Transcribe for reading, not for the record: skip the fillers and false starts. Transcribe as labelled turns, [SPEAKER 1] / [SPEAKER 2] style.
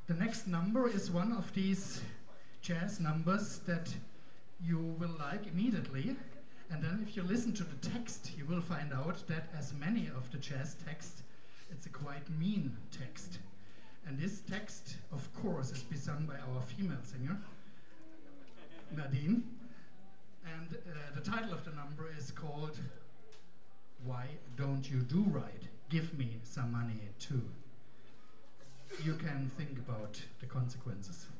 [SPEAKER 1] The next number is one of these jazz numbers that you will like immediately. And then if you listen to the text, you will find out that as many of the jazz texts, it's a quite mean text. And this text, of course, is sung by our female singer, Nadine. And the title of the number is called Why Don't You Do Right? Give Me Some Money Too. You can think about the consequences.